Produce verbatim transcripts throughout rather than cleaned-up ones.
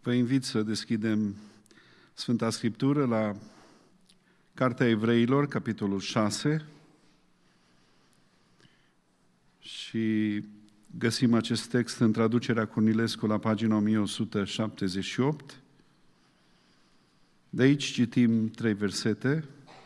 Vă invit să deschidem Sfânta Scriptură la Cartea Evreilor, capitolul șase, și găsim acest text în traducerea Cornilescu la pagina o mie o sută șaptezeci și opt. De aici citim trei versete,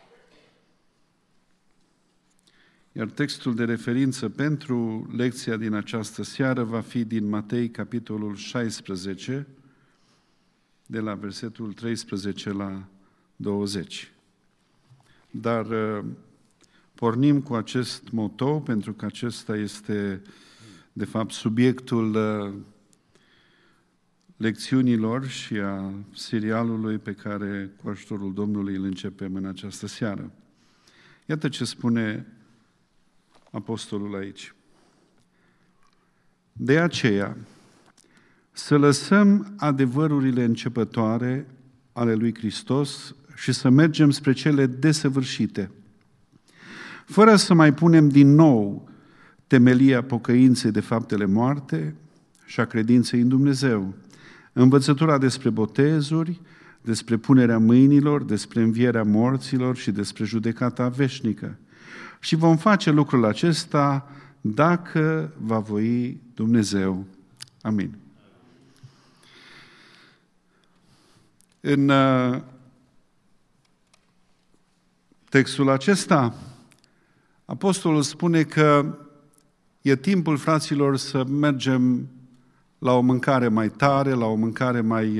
iar textul de referință pentru lecția din această seară va fi din Matei, capitolul șaisprezece, de la versetul treisprezece la douăzeci. Dar pornim cu acest moto, pentru că acesta este, de fapt, subiectul lecțiunilor și a serialului pe care, cu ajutorul Domnului, îl începem în această seară. Iată ce spune apostolul aici. De aceea, să lăsăm adevărurile începătoare ale lui Hristos și să mergem spre cele desăvârșite, fără să mai punem din nou temelia pocăinței de faptele moarte și a credinței în Dumnezeu, învățătura despre botezuri, despre punerea mâinilor, despre învierea morților și despre judecata veșnică. Și vom face lucrul acesta dacă va voi Dumnezeu. Amin. În textul acesta, apostolul spune că e timpul, fraților, să mergem la o mâncare mai tare, la o mâncare mai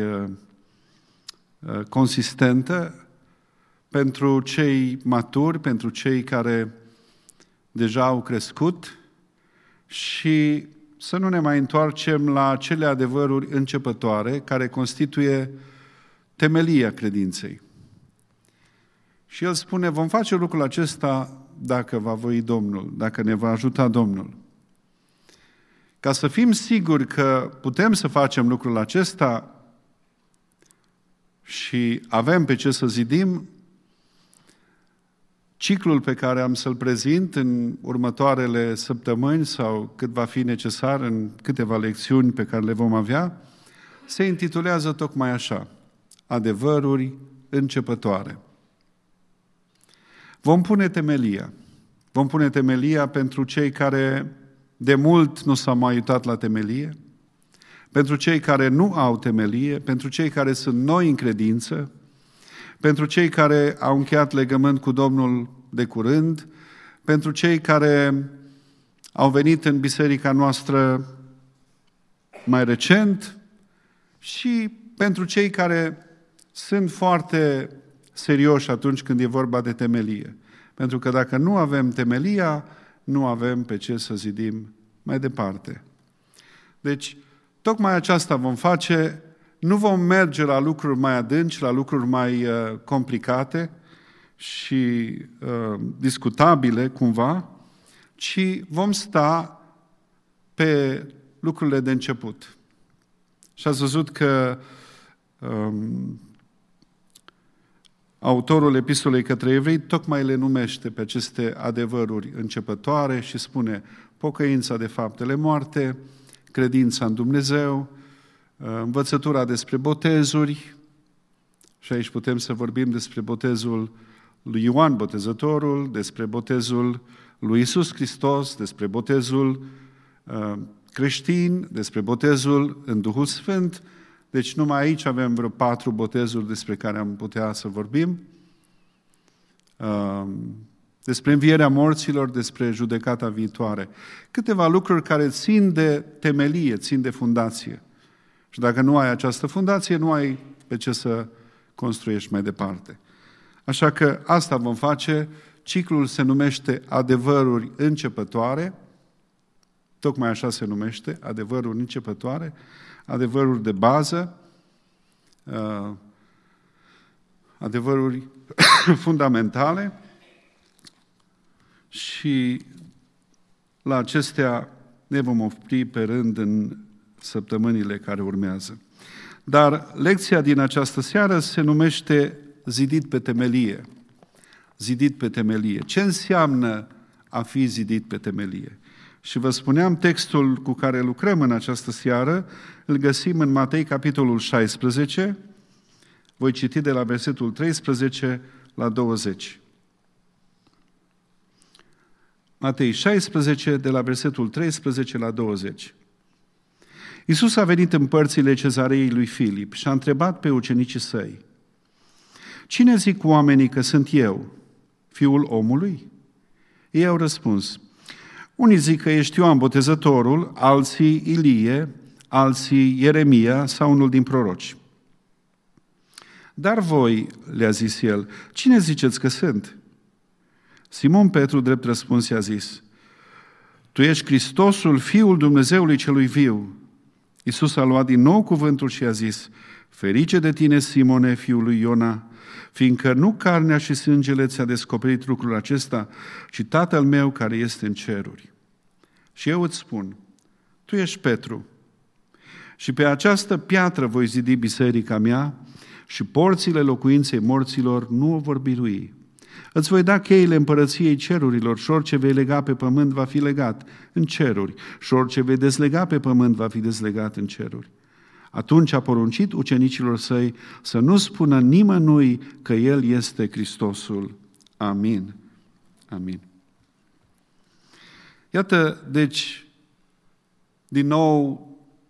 consistentă pentru cei maturi, pentru cei care deja au crescut, și să nu ne mai întoarcem la acele adevăruri începătoare care constituie temelia credinței. Și el spune, vom face lucrul acesta dacă va voi Domnul, dacă ne va ajuta Domnul. Ca să fim siguri că putem să facem lucrul acesta și avem pe ce să zidim, ciclul pe care am să-l prezint în următoarele săptămâni sau cât va fi necesar în câteva lecțiuni pe care le vom avea, se intitulează tocmai așa: adevăruri începătoare. Vom pune temelia. Vom pune temelia pentru cei care de mult nu s-au mai uitat la temelie, pentru cei care nu au temelie, pentru cei care sunt noi în credință, pentru cei care au încheiat legământ cu Domnul de curând, pentru cei care au venit în biserica noastră mai recent și pentru cei care sunt foarte serioși atunci când e vorba de temelie. Pentru că dacă nu avem temelia, nu avem pe ce să zidim mai departe. Deci, tocmai aceasta vom face. Nu vom merge la lucruri mai adânci, la lucruri mai uh, complicate și uh, discutabile cumva, ci vom sta pe lucrurile de început. Și ați văzut că um, autorul epistolei către evrei tocmai le numește pe aceste adevăruri începătoare și spune pocăința de faptele moarte, credința în Dumnezeu, învățătura despre botezuri, și aici putem să vorbim despre botezul lui Ioan Botezătorul, despre botezul lui Iisus Hristos, despre botezul uh, creștin, despre botezul în Duhul Sfânt. Deci numai aici avem vreo patru botezuri despre care am putea să vorbim. Uh, despre învierea morților, despre judecata viitoare. Câteva lucruri care țin de temelie, țin de fundație. Și dacă nu ai această fundație, nu ai pe ce să construiești mai departe. Așa că asta vom face. Ciclul se numește adevăruri începătoare. Tocmai așa se numește, adevăruri începătoare, adevăruri de bază, adevăruri fundamentale, și la acestea ne vom opri pe rând în săptămânile care urmează. Dar lecția din această seară se numește zidit pe temelie. Zidit pe temelie. Ce înseamnă a fi zidit pe temelie? Și vă spuneam, textul cu care lucrăm în această seară, îl găsim în Matei, capitolul șaisprezece, voi citi de la versetul treisprezece la douăzeci. Matei șaisprezece, de la versetul treisprezece la douăzeci. Iisus a venit în părțile cezarei lui Filip și a întrebat pe ucenicii săi: cine zic oamenii că sunt eu, Fiul omului? Ei au răspuns: unii zic că ești Ioan Botezătorul, alții Ilie, alții Ieremia sau unul din proroci. Dar voi, le-a zis el, cine ziceți că sunt? Simon Petru, drept răspuns, i-a zis: tu ești Hristosul, Fiul Dumnezeului celui viu. Iisus a luat din nou cuvântul și a zis: ferice de tine, Simone, fiul lui Iona, fiindcă nu carnea și sângele ți-a descoperit lucrul acesta, ci Tatăl meu care este în ceruri. Și eu îți spun, tu ești Petru, și pe această piatră voi zidi biserica mea și porțile locuinței morților nu o vor birui. Îți voi da cheile împărăției cerurilor și orice vei lega pe pământ va fi legat în ceruri și orice vei dezlega pe pământ va fi dezlegat în ceruri. Atunci a poruncit ucenicilor săi să nu spună nimănui că El este Hristosul. Amin. Amin. Iată, deci, din nou,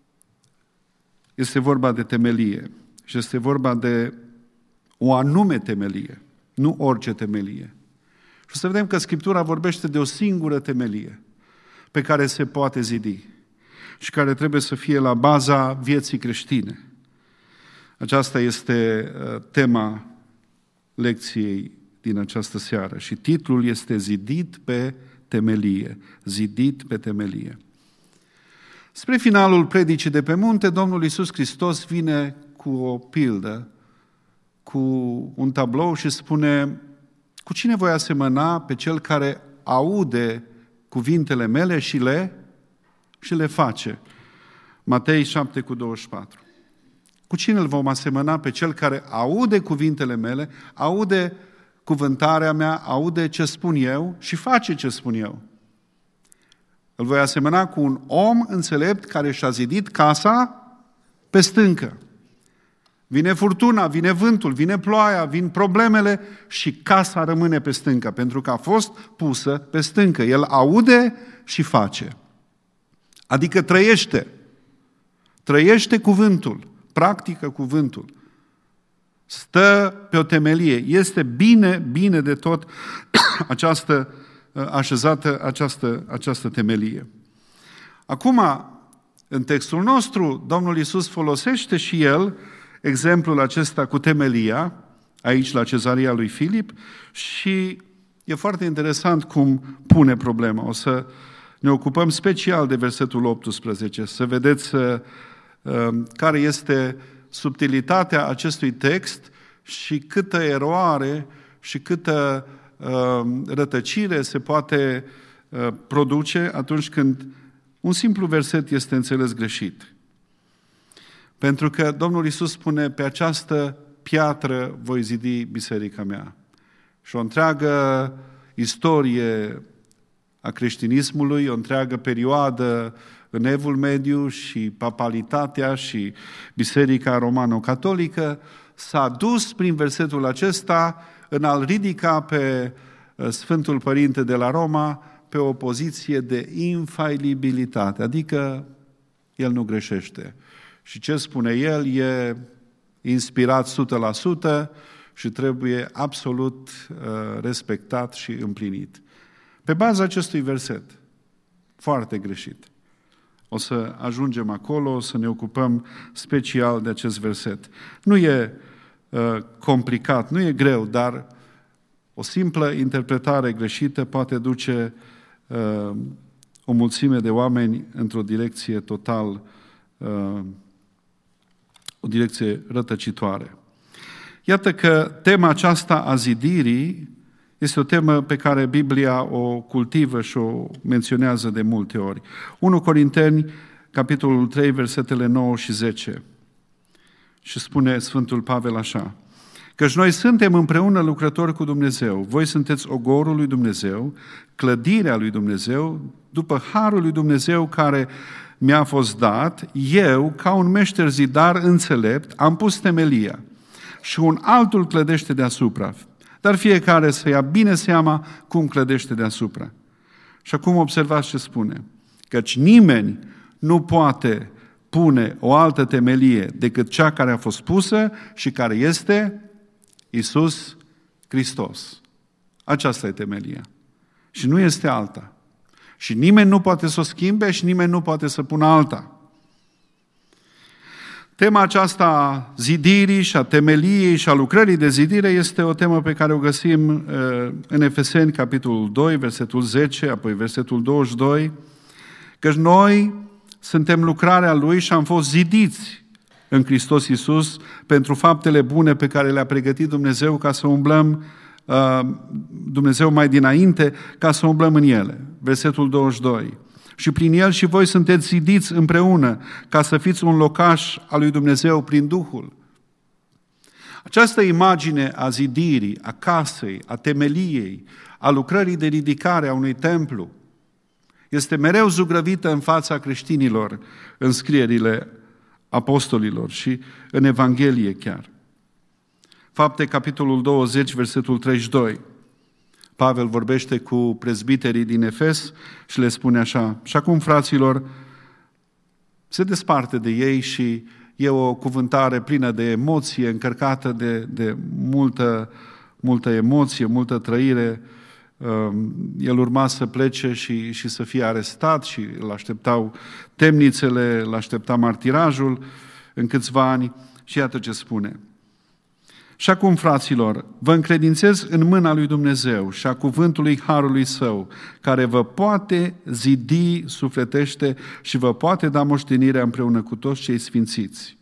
este vorba de temelie și este vorba de o anume temelie, nu orice temelie. Și o să vedem că Scriptura vorbește de o singură temelie pe care se poate zidi și care trebuie să fie la baza vieții creștine. Aceasta este tema lecției din această seară și titlul este Zidit pe temelie. Zidit pe temelie. Spre finalul predicii de pe munte, Domnul Iisus Hristos vine cu o pildă, cu un tablou și spune: cu cine voi asemăna pe cel care aude cuvintele mele și le, și le face? Matei șapte cu douăzeci și patru. Cu cine îl vom asemăna pe cel care aude cuvintele mele, aude cuvântarea mea, aude ce spun eu și face ce spun eu? Îl voi asemăna cu un om înțelept care și-a zidit casa pe stâncă. Vine furtuna, vine vântul, vine ploaia, vin problemele și casa rămâne pe stâncă, pentru că a fost pusă pe stâncă. El aude și face. Adică trăiește. Trăiește cuvântul, practică cuvântul. Stă pe o temelie. Este bine, bine de tot această așezată, această, această temelie. Acum, în textul nostru, Domnul Iisus folosește și El exemplul acesta cu temelia, aici la cezarea lui Filip, și e foarte interesant cum pune problema. O să ne ocupăm special de versetul optsprezece, să vedeți uh, care este subtilitatea acestui text și câtă eroare și câtă uh, rătăcire se poate uh, produce atunci când un simplu verset este înțeles greșit. Pentru că Domnul Iisus spune: pe această piatră voi zidi biserica mea. Și o întreagă istorie a creștinismului, o întreagă perioadă în Evul Mediu și papalitatea și biserica romano-catolică s-a dus prin versetul acesta în a-L ridica pe Sfântul Părinte de la Roma pe o poziție de infailibilitate, adică El nu greșește. Și ce spune El e inspirat o sută la sută și trebuie absolut uh, respectat și împlinit. Pe baza acestui verset, foarte greșit. O să ajungem acolo, o să ne ocupăm special de acest verset. Nu e uh, complicat, nu e greu, dar o simplă interpretare greșită poate duce uh, o mulțime de oameni într-o direcție total uh, o direcție rătăcitoare. Iată că tema aceasta a zidirii este o temă pe care Biblia o cultivă și o menționează de multe ori. unu Corinteni, capitolul trei, versetele nouă și zece. Și spune Sfântul Pavel așa: Căci noi suntem împreună lucrători cu Dumnezeu. Voi sunteți ogorul lui Dumnezeu, clădirea lui Dumnezeu, după harul lui Dumnezeu care mi-a fost dat, eu, ca un meșter zidar înțelept, am pus temelia și un altul clădește deasupra. Dar fiecare să ia bine seama cum clădește deasupra. Și acum observați ce spune. Căci nimeni nu poate pune o altă temelie decât cea care a fost pusă și care este Iisus Hristos. Aceasta e temelia. Și nu este alta. Și nimeni nu poate să o schimbe și nimeni nu poate să pună alta. Tema aceasta a zidirii și a temeliei și a lucrării de zidire este o temă pe care o găsim în Efeseni, capitolul doi, versetul zece, apoi versetul douăzeci și doi, că noi suntem lucrarea Lui și am fost zidiți în Hristos Iisus pentru faptele bune pe care le-a pregătit Dumnezeu ca să umblăm, Dumnezeu mai dinainte, ca să umblăm în ele. Versetul douăzeci și doi. Și prin El și voi sunteți zidiți împreună ca să fiți un locaș al lui Dumnezeu prin Duhul. Această imagine a zidirii, a casei, a temeliei, a lucrării de ridicare a unui templu este mereu zugrăvită în fața creștinilor în scrierile apostolilor și în Evanghelie chiar. Fapte, capitolul douăzeci, versetul treizeci și doi. Pavel vorbește cu prezbiterii din Efes și le spune așa: și acum, fraților, se desparte de ei și e o cuvântare plină de emoție, încărcată de, de multă, multă emoție, multă trăire. El urma să plece și, și să fie arestat și îl așteptau temnițele, îl aștepta martirajul în câțiva ani. Și iată ce spune. Și acum, fraților, vă încredințez în mâna lui Dumnezeu și a cuvântului harului Său, care vă poate zidi sufletește și vă poate da moștenirea împreună cu toți cei sfințiți.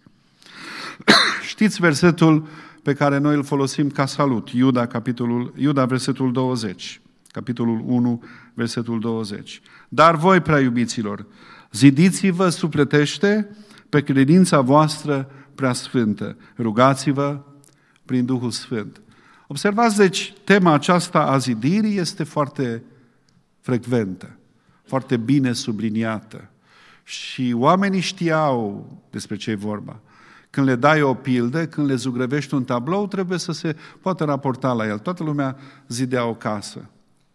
Știți versetul pe care noi îl folosim ca salut, Iuda, capitolul, Iuda, versetul douăzeci, capitolul unu, versetul douăzeci. Dar voi, prea iubiților, zidiți-vă sufletește pe credința voastră prea sfântă. Rugați-vă prin Duhul Sfânt. Observați, deci, tema aceasta a zidirii este foarte frecventă, foarte bine subliniată. Și oamenii știau despre ce e vorba. Când le dai o pildă, când le zugrăvești un tablou, trebuie să se poată raporta la el. Toată lumea zidea o casă.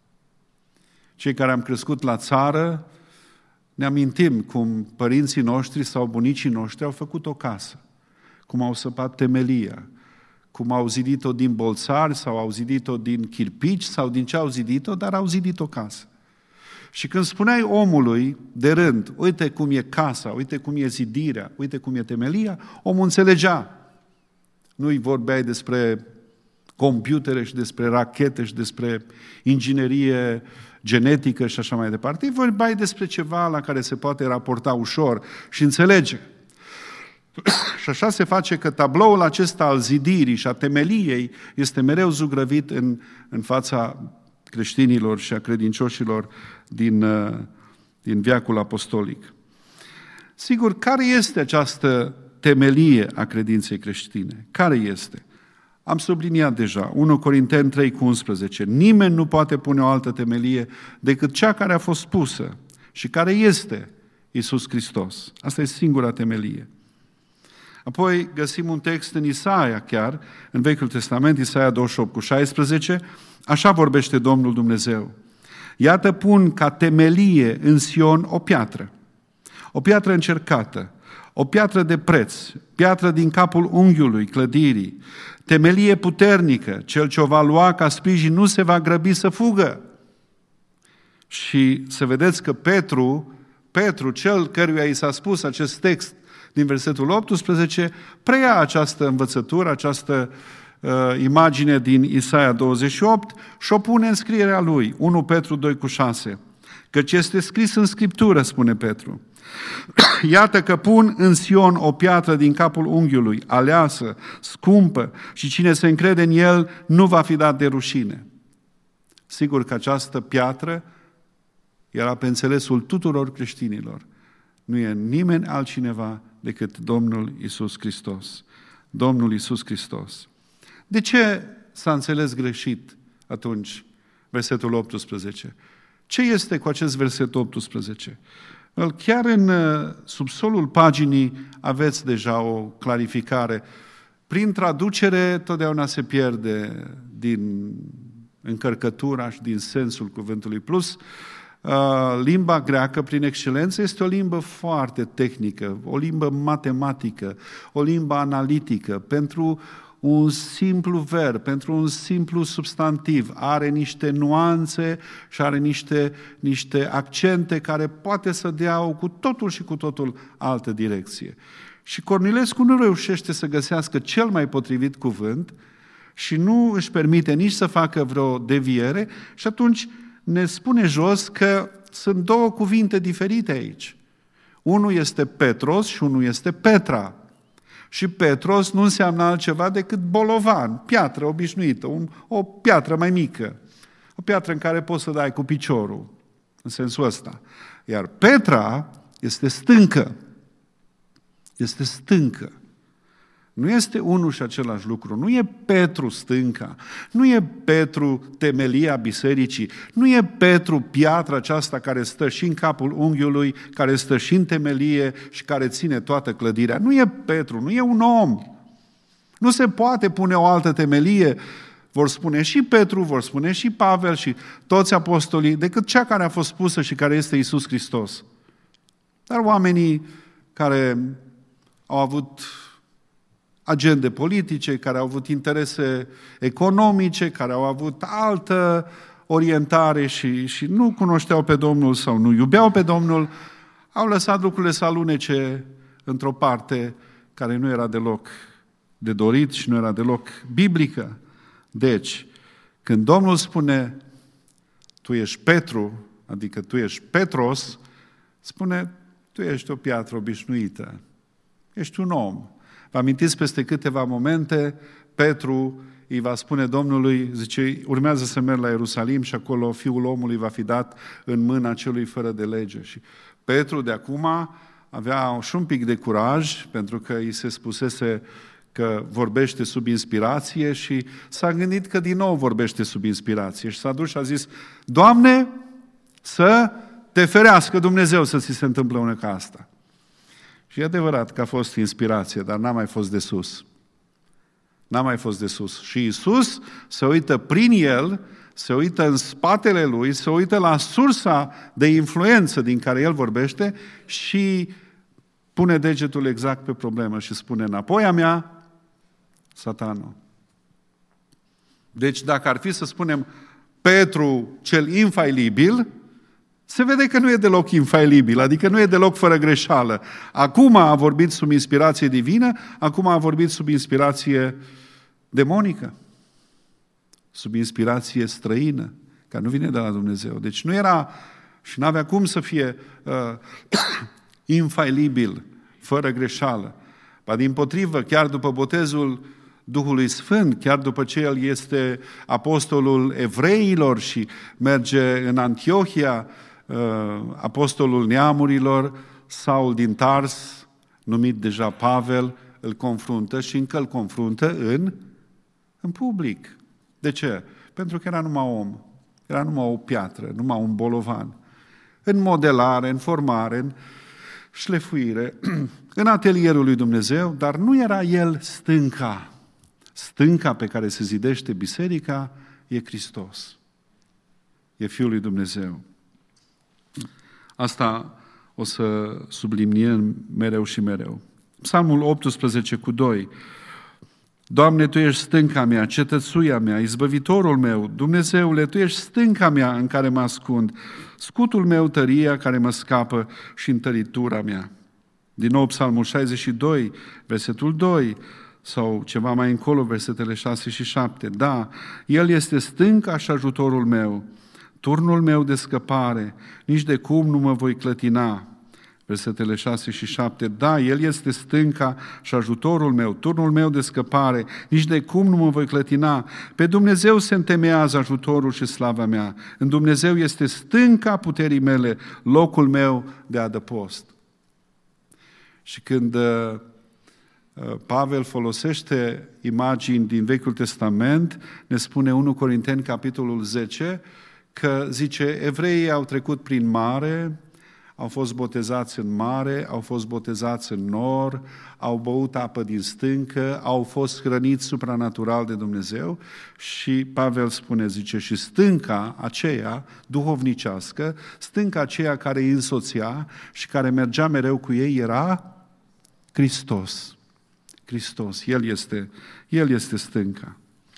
Cei care am crescut la țară, ne amintim cum părinții noștri sau bunicii noștri au făcut o casă, cum au săpat temelia, cum au zidit-o din bolțari sau au zidit-o din chirpici sau din ce au zidit-o, dar au zidit o casă. Și când spuneai omului de rând, uite cum e casa, uite cum e zidirea, uite cum e temelia, omul înțelegea. Nu-i vorbeai despre computere și despre rachete și despre inginerie genetică și așa mai departe. Îi vorbeai despre ceva la care se poate raporta ușor și înțelege. Și așa se face că tabloul acesta al zidirii și a temeliei este mereu zugrăvit în, în fața creștinilor și a credincioșilor din, din veacul apostolic. Sigur, care este această temelie a credinței creștine? Care este? Am subliniat deja, unu Corinteni trei cu unsprezece. Nimeni nu poate pune o altă temelie decât cea care a fost pusă și care este Iisus Hristos. Asta e singura temelie. Apoi găsim un text în Isaia chiar, în Vechiul Testament, Isaia douăzeci și opt cu șaisprezece, așa vorbește Domnul Dumnezeu. Iată pun ca temelie în Sion o piatră, o piatră încercată, o piatră de preț, piatră din capul unghiului clădirii, temelie puternică, cel ce o va lua ca sprijin nu se va grăbi să fugă. Și să vedeți că Petru, Petru, cel căruia i s-a spus acest text din versetul optsprezece, preia această învățătură, această uh, imagine din Isaia douăzeci și opt și o pune în scrierea lui, unu Petru doi cu șase. Căci este scris în Scriptură, spune Petru. Iată că pun în Sion o piatră din capul unghiului, aleasă, scumpă, și cine se încrede în el nu va fi dat de rușine. Sigur că această piatră era pe înțelesul tuturor creștinilor. Nu e nimeni altcineva decât Domnul Iisus Hristos. Domnul Iisus Hristos. De ce s-a înțeles greșit atunci versetul optsprezece? Ce este cu acest verset optsprezece? Chiar în subsolul paginii aveți deja o clarificare. Prin traducere totdeauna se pierde din încărcătura și din sensul cuvântului. Plus, limba greacă, prin excelență, este o limbă foarte tehnică, o limbă matematică, o limbă analitică. Pentru un simplu verb, pentru un simplu substantiv, are niște nuanțe și are niște, niște accente care poate să dea o cu totul și cu totul altă direcție. Și Cornilescu nu reușește să găsească cel mai potrivit cuvânt și nu își permite nici să facă vreo deviere și atunci ne spune jos că sunt două cuvinte diferite aici. Unul este Petros și unul este Petra. Și Petros nu înseamnă altceva decât bolovan, piatră obișnuită, un, o piatră mai mică, o piatră în care poți să dai cu piciorul, în sensul ăsta. Iar Petra este stâncă. Este stâncă. Nu este unul și același lucru. Nu e Petru stânca, nu e Petru temelia bisericii, nu e Petru piatra aceasta care stă și în capul unghiului, care stă și în temelie și care ține toată clădirea. Nu e Petru, nu e un om. Nu se poate pune o altă temelie, vor spune și Petru, vor spune și Pavel și toți apostolii, decât cea care a fost pusă și care este Iisus Hristos. Dar oamenii care au avut agende politice, care au avut interese economice, care au avut altă orientare și, și nu cunoșteau pe Domnul sau nu iubeau pe Domnul, au lăsat lucrurile să alunece într-o parte care nu era deloc de dorit și nu era deloc biblică. Deci, când Domnul spune, tu ești Petru, adică tu ești Petros, spune, tu ești o piatră obișnuită, ești un om. Vă amintiți, peste câteva momente, Petru îi va spune Domnului, zice, urmează să merg la Ierusalim și acolo Fiul omului va fi dat în mâna celui fără de lege. Și Petru de acum avea și un pic de curaj, pentru că îi se spusese că vorbește sub inspirație și s-a gândit că din nou vorbește sub inspirație. Și s-a dus și a zis, Doamne, să te ferească Dumnezeu să ți se întâmple una ca asta. Și e adevărat că a fost inspirație, dar n-a mai fost de sus. N-a mai fost de sus. Și Iisus se uită prin el, se uită în spatele lui, se uită la sursa de influență din care el vorbește și pune degetul exact pe problemă și spune, înapoi a mea, Satanul. Deci dacă ar fi să spunem Petru cel infailibil, se vede că nu e deloc infailibil, adică nu e deloc fără greșeală. Acum a vorbit sub inspirație divină, acum a vorbit sub inspirație demonică, sub inspirație străină, care nu vine de la Dumnezeu. Deci nu era și nu avea cum să fie uh, infailibil, fără greșeală. Ba dimpotrivă, chiar după botezul Duhului Sfânt, chiar după ce el este apostolul evreilor și merge în Antiohia, apostolul neamurilor, Saul din Tars, numit deja Pavel, îl confruntă și încă îl confruntă în, în public. De ce? Pentru că era numai om, era numai o piatră, numai un bolovan. În modelare, în formare, în șlefuire, în atelierul lui Dumnezeu, dar nu era el stânca. Stânca pe care se zidește biserica e Hristos. E Fiul lui Dumnezeu. Asta o să subliniem mereu și mereu. Psalmul optsprezece cu doi. Doamne, Tu ești stânca mea, cetățuia mea, izbăvitorul meu, Dumnezeule, Tu ești stânca mea în care mă ascund, scutul meu, tăria care mă scapă și întăritura mea. Din nou Psalmul șaizeci și doi, versetul doi, sau ceva mai încolo, versetele șase și șapte. Da, El este stânca și ajutorul meu, turnul meu de scăpare, nici de cum nu mă voi clătina. Versetele șase și șapte. Da, El este stânca și ajutorul meu, turnul meu de scăpare, nici de cum nu mă voi clătina. Pe Dumnezeu se întemeiază ajutorul și slava mea. În Dumnezeu este stânca puterii mele, locul meu de adăpost. Și când uh, Pavel folosește imagini din Vechiul Testament, ne spune unu Corinteni, capitolul zece, că, zice, evreii au trecut prin mare, au fost botezați în mare, au fost botezați în nor, au băut apă din stâncă, au fost hrăniți supranatural de Dumnezeu și Pavel spune, zice, și stânca aceea duhovnicească, stânca aceea care îi însoțea și care mergea mereu cu ei era Hristos. Hristos, El este, El este stânca.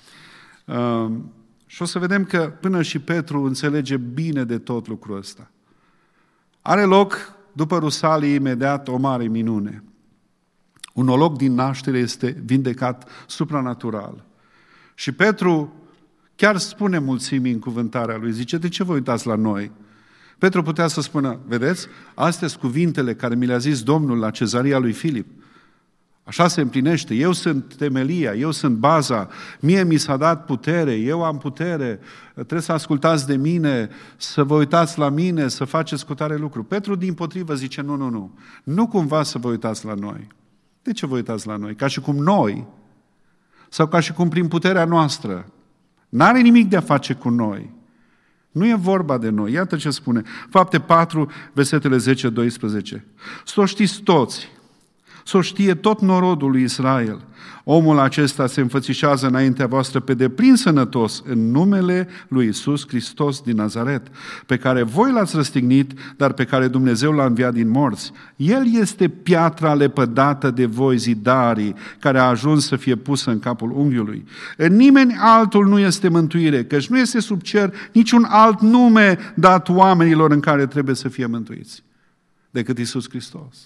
Uh, și o să vedem că până și Petru înțelege bine de tot lucrul ăsta. Are loc, după Rusalii, imediat o mare minune. Un olog din naștere este vindecat supranatural. Și Petru chiar spune mulțimii în cuvântarea lui, zice, de ce vă uitați la noi? Petru putea să spună, vedeți, astea sunt cuvintele care mi le-a zis Domnul la cezăria lui Filip. Așa se împlinește, eu sunt temelia, eu sunt baza, mie mi s-a dat putere, eu am putere, trebuie să ascultați de mine, să vă uitați la mine, să faceți cu tare lucru. Petru dimpotrivă zice, nu, nu, nu, nu cumva să vă uitați la noi. De ce vă uitați la noi? Ca și cum noi, sau ca și cum prin puterea noastră, n-are nimic de a face cu noi. Nu e vorba de noi. Iată ce spune. Fapte patru, versetele zece doisprezece. Să o știți toți, să o știe tot norodul lui Israel. Omul acesta se înfățișează înaintea voastră pe deplin sănătos în numele lui Iisus Hristos din Nazaret, pe care voi l-ați răstignit, dar pe care Dumnezeu l-a înviat din morți. El este piatra lepădată de voi, zidarii, care a ajuns să fie pusă în capul unghiului. În nimeni altul nu este mântuire, căci nu este sub cer niciun alt nume dat oamenilor în care trebuie să fie mântuiți, decât Iisus Hristos.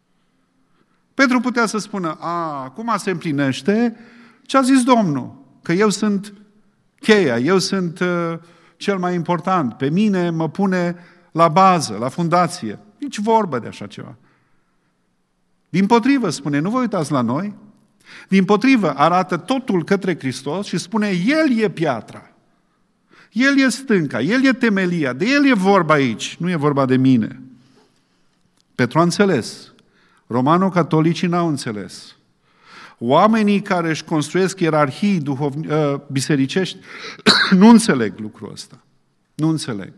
Petru putea să spună, a, acum se împlinește ce a zis Domnul, că eu sunt cheia, eu sunt uh, cel mai important, pe mine mă pune la bază, la fundație. Nici vorbă de așa ceva. Dimpotrivă spune, nu vă uitați la noi, dimpotrivă arată totul către Hristos și spune, El e piatra, El e stânca, El e temelia, de El e vorba aici, nu e vorba de mine. Petru a înțeles. Romano-catolicii n-au înțeles. Oamenii care își construiesc ierarhii duhovni, uh, bisericești nu înțeleg lucrul ăsta. Nu înțeleg.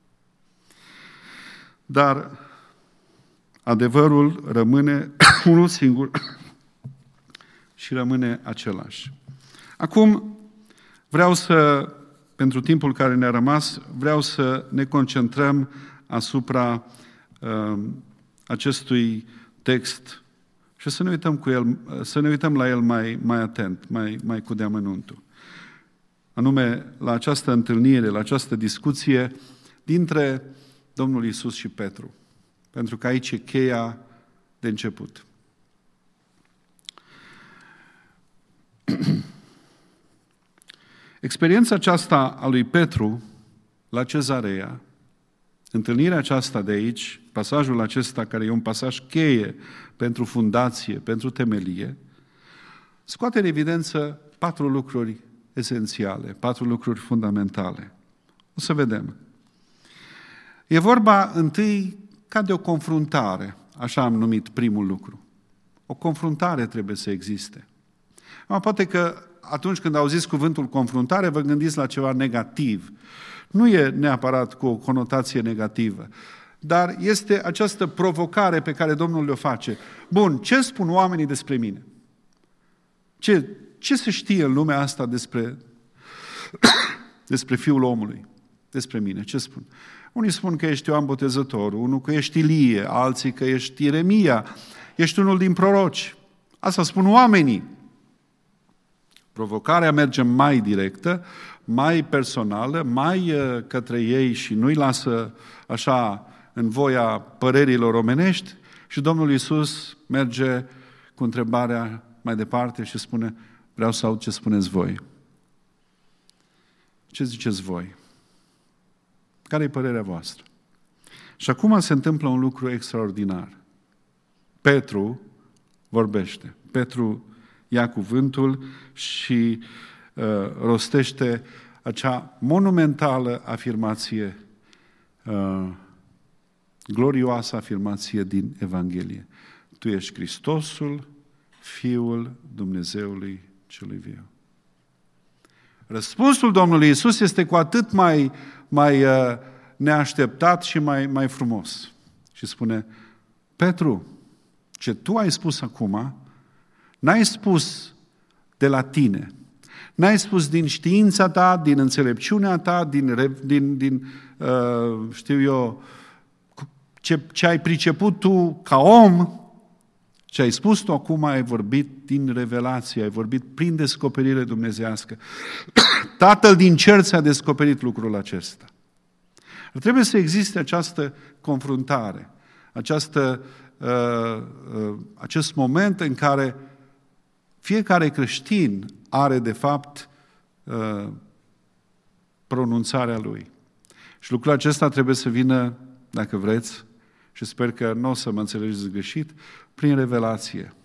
Dar adevărul rămâne unul singur și rămâne același. Acum vreau să, pentru timpul care ne-a rămas, vreau să ne concentrăm asupra uh, acestui text și să ne uităm cu el, să ne uităm la el mai, mai atent, mai, mai cu deamănuntul. Anume, la această întâlnire, la această discuție dintre Domnul Iisus și Petru. Pentru că aici e cheia de început. Experiența aceasta a lui Petru la Cezarea, întâlnirea aceasta de aici, pasajul acesta care e un pasaj cheie pentru fundație, pentru temelie, scoate în evidență patru lucruri esențiale, patru lucruri fundamentale. O să vedem. E vorba întâi ca de o confruntare, așa am numit primul lucru. O confruntare trebuie să existe. Acum, poate că atunci când auziți cuvântul confruntare, vă gândiți la ceva negativ. Nu e neapărat cu o conotație negativă, dar este această provocare pe care Domnul le-o face. Bun, ce spun oamenii despre mine? Ce, ce se știe în lumea asta despre, despre Fiul omului? Despre mine, ce spun? Unii spun că ești Ioan Botezătorul, unul că ești Ilie, alții că ești Ieremia, ești unul din proroci. Asta spun oamenii. Provocarea merge mai directă, mai personală, mai către ei și nu-i lasă așa în voia părerilor omenești și Domnul Iisus merge cu întrebarea mai departe și spune, vreau să aud ce spuneți voi. Ce ziceți voi? Care e părerea voastră? Și acum se întâmplă un lucru extraordinar. Petru vorbește. Petru ia cuvântul și uh, rostește acea monumentală afirmație, uh, glorioasă afirmație din Evanghelie. Tu ești Hristosul, Fiul Dumnezeului celui viu. Răspunsul Domnului Iisus este cu atât mai, mai uh, neașteptat și mai, mai frumos. Și spune, Petru, ce tu ai spus acum, n-ai spus de la tine, n-ai spus din știința ta, din înțelepciunea ta, din, din, din uh, știu eu, ce, ce ai priceput tu ca om, ce ai spus tu acum, ai vorbit din revelație, ai vorbit prin descoperire dumnezeiască. Tatăl din cer ți-a descoperit lucrul acesta. Trebuie să existe această confruntare, această, uh, uh, acest moment în care fiecare creștin are, de fapt, uh, pronunțarea lui. Și lucrul acesta trebuie să vină, dacă vreți, și sper că nu o să mă înțelegeți greșit, prin revelație.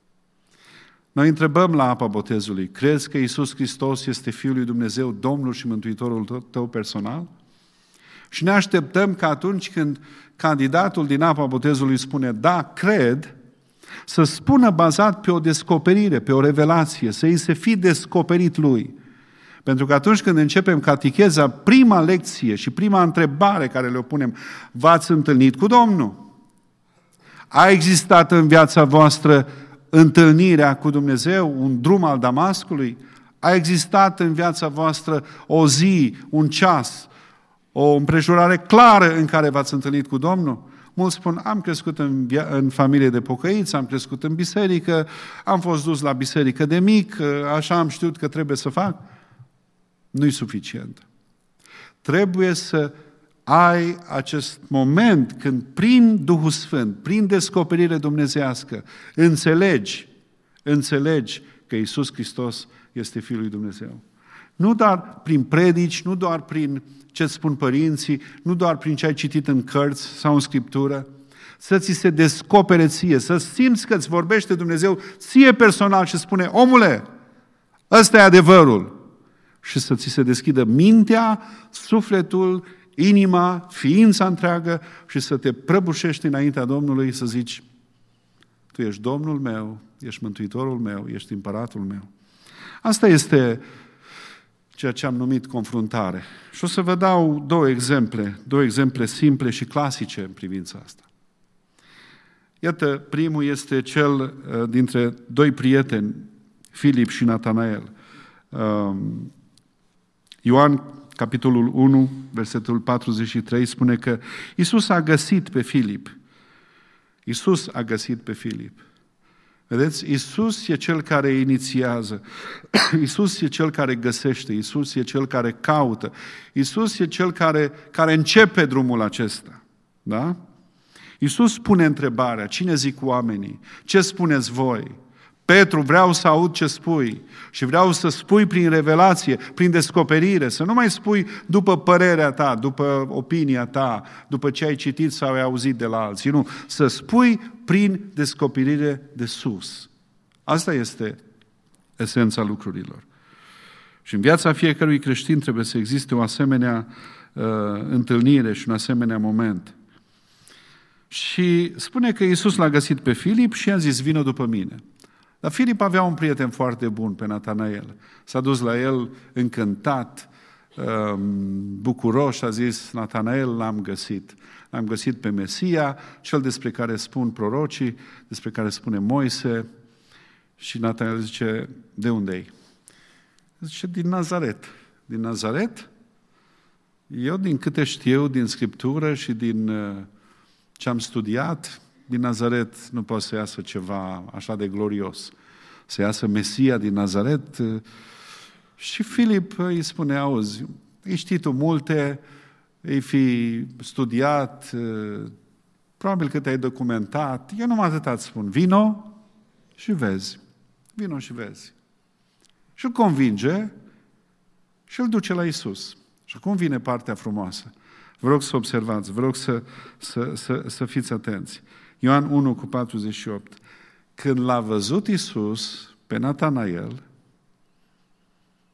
Noi întrebăm la apa botezului, crezi că Iisus Hristos este Fiul lui Dumnezeu, Domnul și Mântuitorul tău personal? Și ne așteptăm că atunci când candidatul din apa botezului spune, da, cred, să spună bazat pe o descoperire, pe o revelație, să îi se fi descoperit lui. Pentru că atunci când începem catecheza, prima lecție și prima întrebare care le punem, v-ați întâlnit cu Domnul? A existat în viața voastră întâlnirea cu Dumnezeu, un drum al Damascului? A existat în viața voastră o zi, un ceas, o împrejurare clară în care v-ați întâlnit cu Domnul? Mulți spun, am crescut în, în familie de pocăiți, am crescut în biserică, am fost dus la biserică de mic, așa am știut că trebuie să fac. Nu-i suficient. Trebuie să ai acest moment când prin Duhul Sfânt, prin descoperire dumnezeiască, înțelegi, înțelegi că Iisus Hristos este Fiul lui Dumnezeu. Nu doar prin predici, nu doar prin ce spun părinții, nu doar prin ce ai citit în cărți sau în Scriptură, să ți se descopere ție, să simți că îți vorbește Dumnezeu ție personal și spune, omule, ăsta e adevărul. Și să ți se deschidă mintea, sufletul, inima, ființa întreagă și să te prăbușești înaintea Domnului să zici, tu ești Domnul meu, ești Mântuitorul meu, ești Împăratul meu. Asta este ceea ce am numit confruntare. Și o să vă dau două exemple, două exemple simple și clasice în privința asta. Iată, primul este cel dintre doi prieteni, Filip și Natanael. Ioan, capitolul unu, versetul patruzeci și trei, spune că Iisus a găsit pe Filip. Iisus a găsit pe Filip. Vedeți? Iisus e cel care inițiază. Iisus e cel care găsește. Iisus e cel care caută. Iisus e cel care, care începe drumul acesta. Da? Iisus pune întrebarea, cine zic oamenii? Ce spuneți voi? Petru, vreau să aud ce spui și vreau să spui prin revelație, prin descoperire, să nu mai spui după părerea ta, după opinia ta, după ce ai citit sau ai auzit de la alții, nu, să spui prin descoperire de sus. Asta este esența lucrurilor. Și în viața fiecărui creștin trebuie să existe o asemenea uh, întâlnire și un asemenea moment. Și spune că Iisus l-a găsit pe Filip și a zis, vină după mine. Dar Filip avea un prieten foarte bun pe Natanael. S-a dus la el încântat, bucuros și a zis, Natanael, l-am găsit. L-am găsit pe Mesia, cel despre care spun prorocii, despre care spune Moise. Și Natanael zice, de unde-i? Zice, din Nazaret. Din Nazaret? Eu, din câte știu, din Scriptură și din ce am studiat, din Nazaret nu poate să iasă ceva așa de glorios. Să iasă Mesia din Nazaret. Și Filip îi spune, auzi, îi știi tu multe, îi fi studiat, probabil că te-ai documentat, eu numai atât îți spun, vino și vezi. Vino și vezi. Și îl convinge și îl duce la Iisus. Și acum vine partea frumoasă. Vă rog să observați, vă rog să, să, să, să fiți atenți. Ioan unu cu patruzeci și opt. Când l-a văzut Iisus pe Natanael,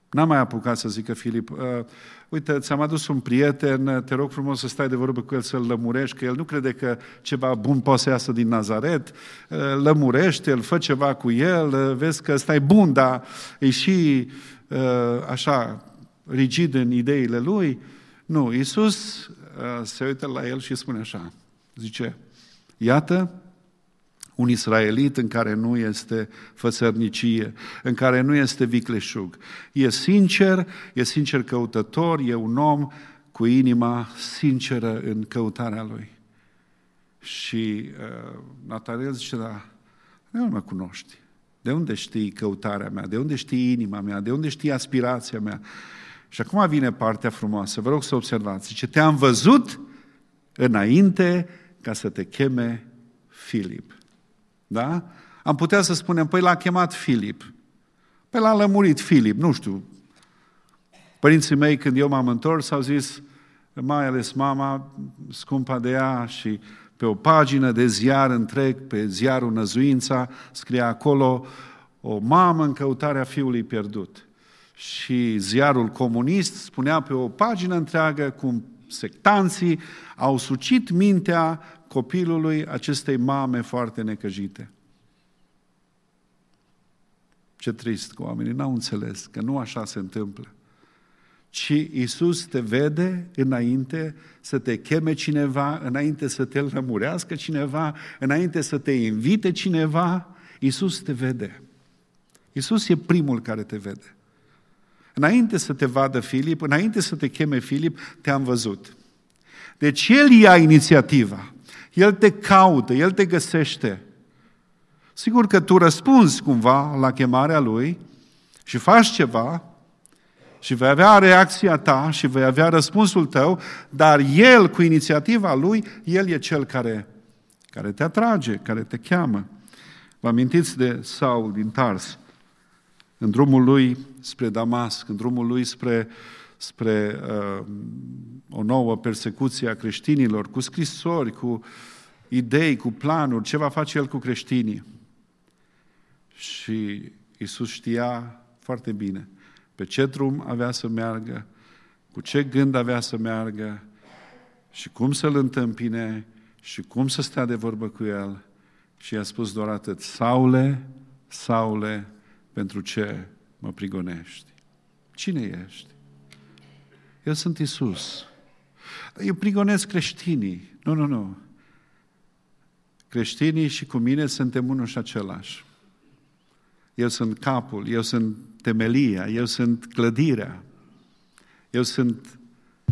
N-a mai apucat să zică Filip, uh, uite, ți-am adus un prieten, te rog frumos să stai de vorbă cu el, să-l lămurești, că el nu crede că ceva bun poate să iasă din Nazaret, uh, lămurește-l, fă ceva cu el, uh, vezi că ăsta e bun, dar e și uh, așa rigid în ideile lui. Nu, Iisus uh, se uită la el și spune așa, zice, iată, un israelit în care nu este fățărnicie, în care nu este vicleșug. E sincer, e sincer căutător, e un om cu inima sinceră în căutarea lui. Și uh, Natanael zice, da, de unde mă cunoști? De unde știi căutarea mea? De unde știi inima mea? De unde știi aspirația mea? Și acum vine partea frumoasă, vă rog să observați. Zice, te-am văzut înainte ca să te cheme Filip. Da? Am putea să spunem, păi l-a chemat Filip. Păi l-a lămurit Filip, nu știu. Părinții mei, când eu m-am întors, au zis, mai ales mama, scumpa de ea, și pe o pagină de ziar întreg, pe ziarul Năzuința, scria acolo, o mamă în căutarea fiului pierdut. Și ziarul comunist spunea pe o pagină întreagă cum sectanții au sucit mintea copilului acestei mame foarte necăjite. Ce trist că oamenii n-au înțeles că nu așa se întâmplă. Ci Iisus te vede înainte să te cheme cineva, înainte să te lămurească cineva, înainte să te invite cineva, Iisus te vede. Iisus e primul care te vede. Înainte să te vadă Filip, înainte să te cheme Filip, te-am văzut. Deci El ia inițiativa. El te caută, El te găsește. Sigur că tu răspunzi cumva la chemarea Lui și faci ceva și vei avea reacția ta și vei avea răspunsul tău, dar El, cu inițiativa Lui, El e Cel care, care te atrage, care te cheamă. Vă amintiți de Saul din Tars? În drumul lui spre Damasc, în drumul lui spre, spre uh, o nouă persecuție a creștinilor, cu scrisori, cu idei, cu planuri, ce va face el cu creștinii. Și Iisus știa foarte bine pe ce drum avea să meargă, cu ce gând avea să meargă și cum să-l întâmpine și cum să stea de vorbă cu el. Și i-a spus doar atât, Saule, Saule, pentru ce mă prigonești? Cine ești? Eu sunt Iisus. Eu prigonesc creștinii. Nu, nu, nu. Creștinii și cu mine suntem unul și același. Eu sunt capul, eu sunt temelia, eu sunt clădirea, eu sunt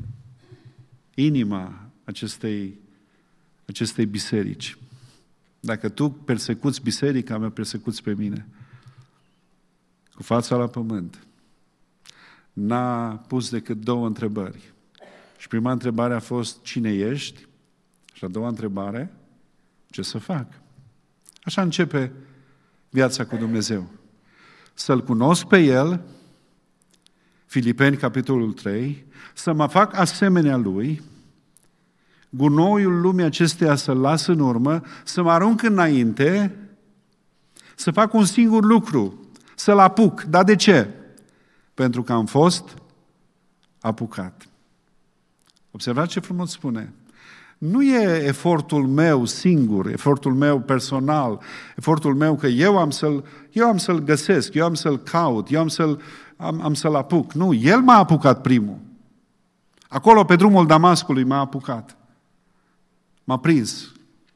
inima acestei, acestei biserici. Dacă tu persecuți biserica mea, persecuți pe mine. Cu fața la pământ. N-a pus decât două întrebări. Și prima întrebare a fost, cine ești? Și a doua întrebare, ce să fac? Așa începe viața cu Dumnezeu. Să-L cunosc pe El, Filipeni, capitolul trei, să mă fac asemenea Lui, gunoiul lumii acesteia să-L las în urmă, să mă arunc înainte, să fac un singur lucru, să-L apuc. Dar de ce? Pentru că am fost apucat. Observați ce frumos spune. Nu e efortul meu singur, efortul meu personal, efortul meu că eu am să-l, eu am să-l găsesc, eu am să-l caut, eu am să-l, am, am să-l apuc. Nu, El m-a apucat primul. Acolo, pe drumul Damascului, m-a apucat. M-a prins.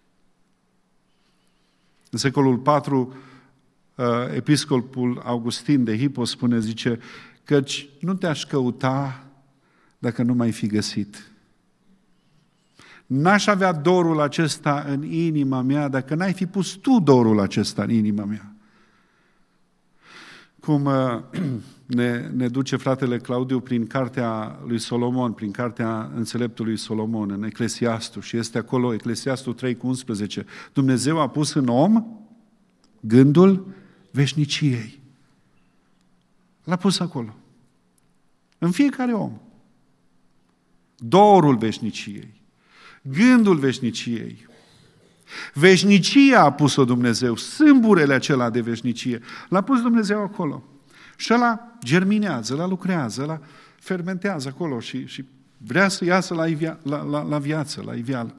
În secolul patru, episcopul Augustin de Hippo spune, zice, căci nu te-aș căuta dacă nu m-ai fi găsit. N-aș avea dorul acesta în inima mea dacă n-ai fi pus tu dorul acesta în inima mea. Cum ne, ne duce fratele Claudiu prin cartea lui Solomon, prin cartea înțeleptului Solomon, în Eclesiastul, și este acolo Eclesiastul trei cu unsprezece. Dumnezeu a pus în om gândul veșniciei. L-a pus acolo. În fiecare om. Dorul veșniciei. Gândul veșniciei. Veșnicia a pus-o Dumnezeu, sâmburele acela de veșnicie. L-a pus Dumnezeu acolo. Și ăla germinează, ăla lucrează, ăla fermentează acolo și, și vrea să iasă la, ivia, la, la, la viață, la iveală.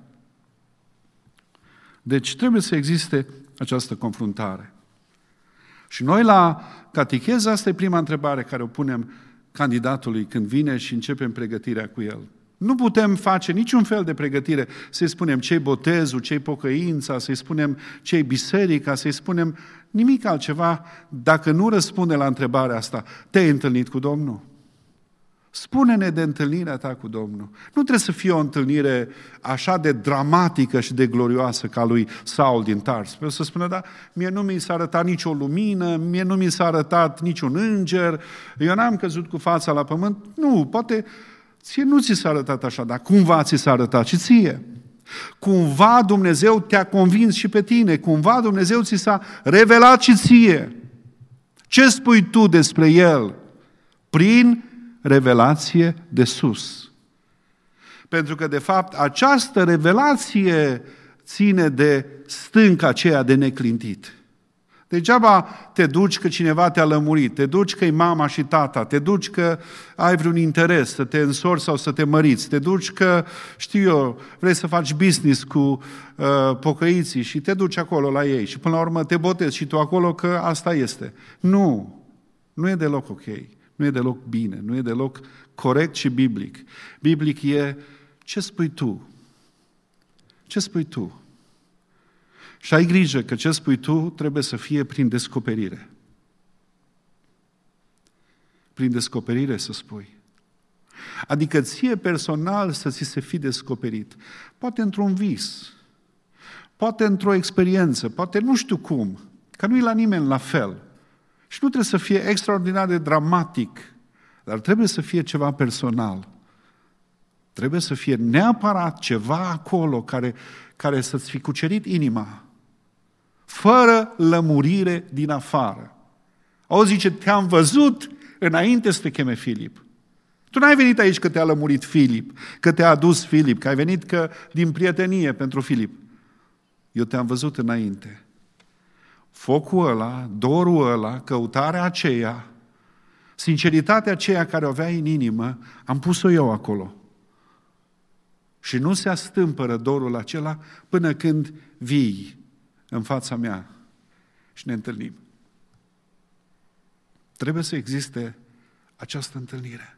Deci trebuie să existe această confruntare. Și noi la catecheză, asta e prima întrebare care o punem candidatului când vine și începem pregătirea cu el. Nu putem face niciun fel de pregătire, să-i spunem ce-i botezul, ce-i pocăința, să-i spunem ce-i biserica, să-i spunem nimic altceva, dacă nu răspunde la întrebarea asta, te-ai întâlnit cu Domnul? Spune-ne de întâlnirea ta cu Domnul. Nu trebuie să fie o întâlnire așa de dramatică și de glorioasă ca lui Saul din Tars. Pentru să spună, da, mie nu mi s-a arătat nicio lumină, mie nu mi s-a arătat niciun înger, eu n-am căzut cu fața la pământ. Nu, poate ție nu ți s-a arătat așa, dar cumva ți s-a arătat și ție. Cumva Dumnezeu te-a convins și pe tine, cumva Dumnezeu ți s-a revelat și ție. Ce spui tu despre El? Prin revelație de sus. Pentru că, de fapt, această revelație ține de stânca aceea de neclintit. Degeaba te duci că cineva te-a lămurit, te duci că e mama și tata, te duci că ai vreun interes să te însori sau să te măriți, te duci că, știu eu, vrei să faci business cu uh, pocăiții și te duci acolo la ei și până la urmă te botezi și tu acolo că asta este. Nu, nu e deloc ok. Nu e deloc bine, nu e deloc corect și biblic. Biblic e ce spui tu? Ce spui tu? Și ai grijă că ce spui tu trebuie să fie prin descoperire. Prin descoperire să spui. Adică ție personal să ți se fi descoperit. Poate într-un vis, poate într-o experiență, poate nu știu cum, că nu e la nimeni la fel. Și nu trebuie să fie extraordinar de dramatic, dar trebuie să fie ceva personal. Trebuie să fie neapărat ceva acolo care, care să-ți fi cucerit inima, fără lămurire din afară. Auzi, zice, te-am văzut înainte să te cheme Filip. Tu n-ai venit aici că te-a lămurit Filip, că te-a adus Filip, că ai venit că din prietenie pentru Filip. Eu te-am văzut înainte. Focul ăla, dorul ăla, căutarea aceea, sinceritatea aceea care o aveai în inimă, am pus-o eu acolo. Și nu se astâmpără dorul acela până când vii în fața mea și ne întâlnim. Trebuie să existe această întâlnire.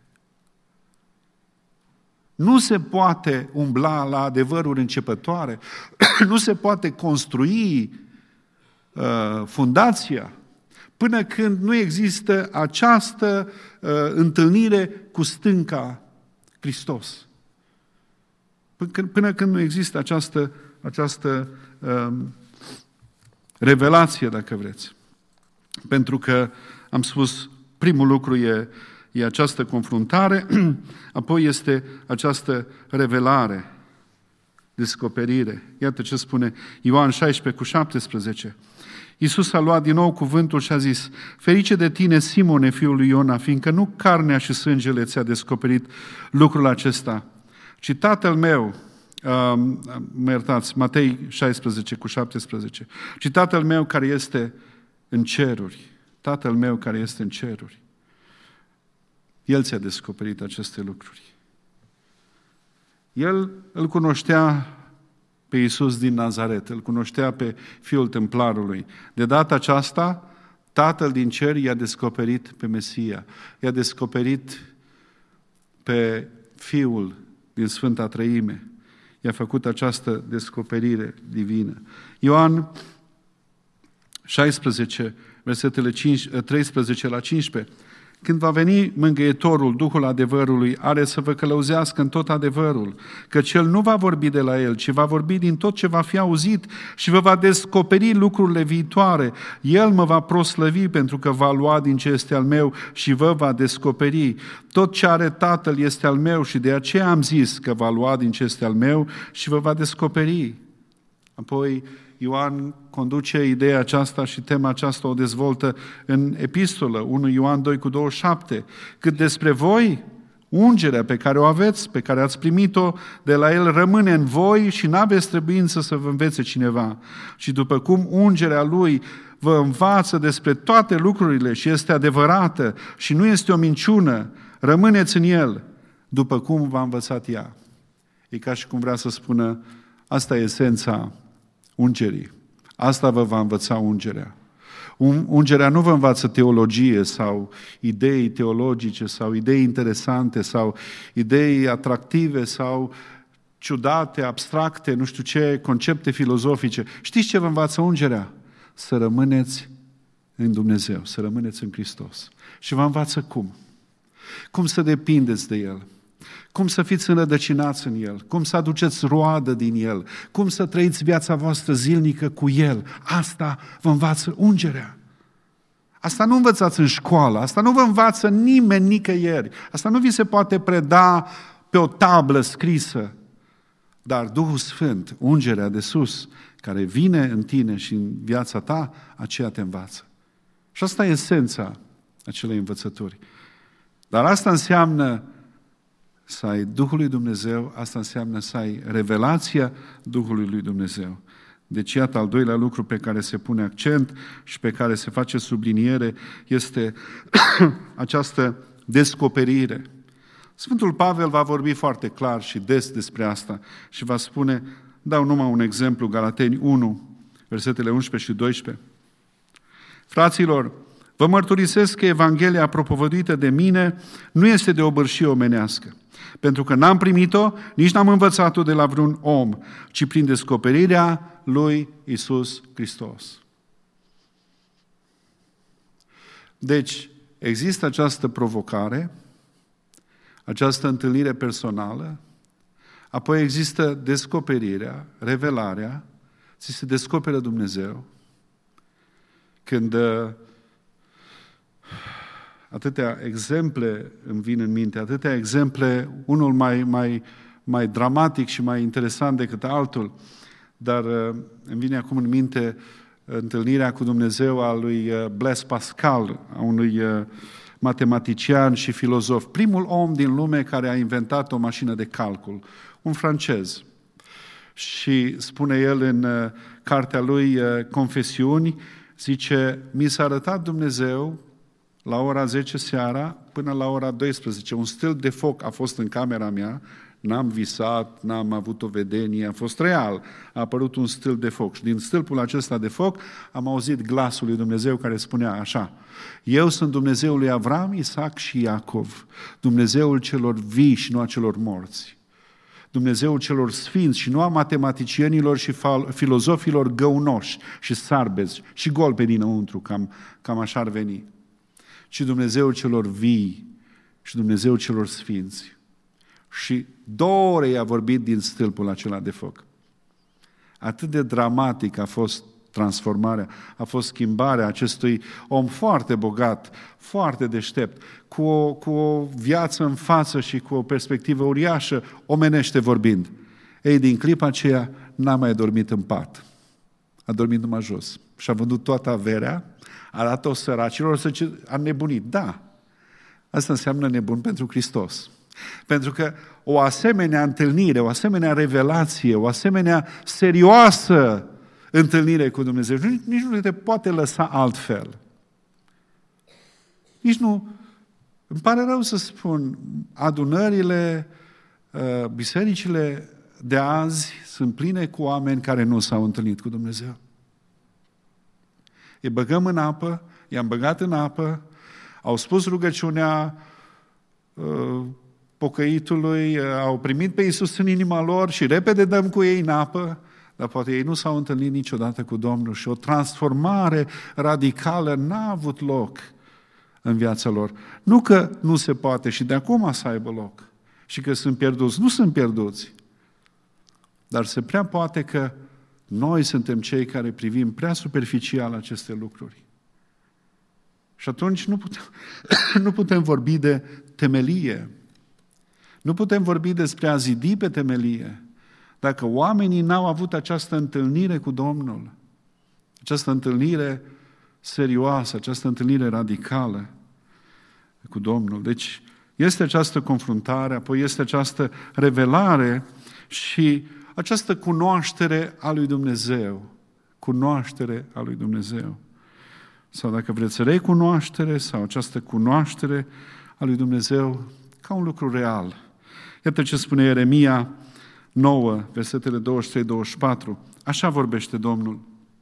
Nu se poate umbla la adevăruri începătoare, nu se poate construi uh, fundația până când nu există această uh, întâlnire cu stânca Hristos. Până când, până când nu există această, această uh, revelație, dacă vreți. Pentru că, am spus, primul lucru e, e această confruntare, apoi este această revelare, descoperire. Iată ce spune Ioan șaisprezece cu șaptesprezece. Iisus a luat din nou cuvântul și a zis: ferice de tine, Simone, fiul lui Iona, fiindcă nu carnea și sângele ți-a descoperit lucrul acesta, ci Tatăl meu, uh, mă iertați, Matei șaisprezece cu șaptesprezece, ci Tatăl meu care este în ceruri, Tatăl meu care este în ceruri. El ți-a descoperit aceste lucruri. El îl cunoștea pe Iisus din Nazaret, îl cunoștea pe fiul templarului. De data aceasta, Tatăl din cer i-a descoperit pe Mesia, i-a descoperit pe Fiul din Sfânta Trăime, i-a făcut această descoperire divină. Ioan șaisprezece, versetele treisprezece la cincisprezece. Când va veni mângâietorul, Duhul adevărului, are să vă călăuzească în tot adevărul, căci El nu va vorbi de la El, ci va vorbi din tot ce va fi auzit și vă va descoperi lucrurile viitoare. El mă va proslăvi pentru că va lua din ce este al meu și vă va descoperi. Tot ce are Tatăl este al meu și de aceea am zis că va lua din ce este al meu și vă va descoperi. Apoi Ioan conduce ideea aceasta și tema aceasta o dezvoltă în epistolă, unu Ioan doi cu douăzeci și șapte. Cât despre voi, Ungerea pe care o aveți, pe care ați primit-o de la El, rămâne în voi și n-aveți trebuință să vă învețe cineva. Și după cum ungerea Lui vă învață despre toate lucrurile și este adevărată și nu este o minciună, rămâneți în El, după cum v-a învățat ea. E ca și cum vrea să spună, asta e esența ungerii. Asta vă va învăța ungerea. Ungerea nu vă învață teologie sau idei teologice sau idei interesante sau idei atractive sau ciudate, abstracte, nu știu ce, concepte filozofice. Știți ce vă învață ungerea? Să rămâneți în Dumnezeu, să rămâneți în Hristos. Și vă învață cum? Cum să depindeți de El. Cum să fiți înrădăcinați în El, cum să aduceți roadă din El, cum să trăiți viața voastră zilnică cu El. Asta vă învață ungerea. Asta nu învățați în școală, asta nu vă învață nimeni nicăieri, asta nu vi se poate preda pe o tablă scrisă. Dar Duhul Sfânt, ungerea de sus, care vine în tine și în viața ta, aceea te învață. Și asta e esența acelei învățături. Dar asta înseamnă să ai Duhul lui Dumnezeu, asta înseamnă să ai revelația Duhului lui Dumnezeu. Deci, iată, al doilea lucru pe care se pune accent și pe care se face subliniere este această descoperire. Sfântul Pavel va vorbi foarte clar și des despre asta și va spune, dau numai un exemplu, Galateni unu, versetele unsprezece și doisprezece. Fraților, vă mărturisesc că Evanghelia propovăduită de mine nu este de obârșie omenească, pentru că n-am primit-o, nici n-am învățat-o de la vreun om, ci prin descoperirea lui Iisus Hristos. Deci, există această provocare, această întâlnire personală, apoi există descoperirea, revelarea, ți se descoperă Dumnezeu, când atâtea exemple îmi vin în minte, atâtea exemple, unul mai, mai, mai dramatic și mai interesant decât altul, dar îmi vine acum în minte întâlnirea cu Dumnezeu a lui Blaise Pascal, a unui matematician și filozof, primul om din lume care a inventat o mașină de calcul, un francez. Și spune el în cartea lui Confesiuni, zice, mi s-a arătat Dumnezeu la ora zece seara până la ora douăsprezece. Un stâlp de foc a fost în camera mea, n-am visat, n-am avut o vedenie, a fost real. A apărut un stâlp de foc și din stâlpul acesta de foc am auzit glasul lui Dumnezeu care spunea așa, eu sunt Dumnezeul lui Avram, Isaac și Iacov, Dumnezeul celor vii și nu a celor morți. Dumnezeul celor sfinți și nu a matematicienilor și filozofilor găunoși și sarbezi și golpe dinăuntru, cam, cam așa ar veni, ci Dumnezeul celor vii și Dumnezeul celor sfinți. Și două ore i-a vorbit din stâlpul acela de foc. Atât de dramatic a fost transformarea, a fost schimbarea acestui om foarte bogat, foarte deștept, cu o, cu o viață în față și cu o perspectivă uriașă, omenește vorbind. Ei, din clipa aceea n-a mai dormit în pat. A dormit numai jos. Și-a vândut toată averea, a dat-o săracilor, să zice, a nebunit. Da, asta înseamnă nebun pentru Hristos. Pentru că o asemenea întâlnire, o asemenea revelație, o asemenea serioasă întâlnire cu Dumnezeu, nici nu te poate lăsa altfel. Nici nu, îmi pare rău să spun, adunările, bisericile de azi sunt pline cu oameni care nu s-au întâlnit cu Dumnezeu. Îi băgăm în apă, i-am băgat în apă, au spus rugăciunea pocăitului, au primit pe Iisus în inima lor și repede dăm cu ei în apă, dar poate ei nu s-au întâlnit niciodată cu Domnul și o transformare radicală n-a avut loc în viața lor. Nu că nu se poate și de acum să aibă loc și că sunt pierduți. Nu sunt pierduți. Dar se prea poate că noi suntem cei care privim prea superficial aceste lucruri. Și atunci nu putem, nu putem vorbi de temelie. Nu putem vorbi despre a zidi pe temelie. Dacă oamenii n-au avut această întâlnire cu Domnul, această întâlnire serioasă, această întâlnire radicală cu Domnul. Deci, Este această confruntare, apoi este această revelare și această cunoaștere a lui Dumnezeu. Cunoaștere a lui Dumnezeu. Sau dacă vreți, recunoaștere sau această cunoaștere a lui Dumnezeu ca un lucru real. Iată ce spune Ieremia nouă, versetele douăzeci și trei douăzeci și patru. Așa vorbește Domnul.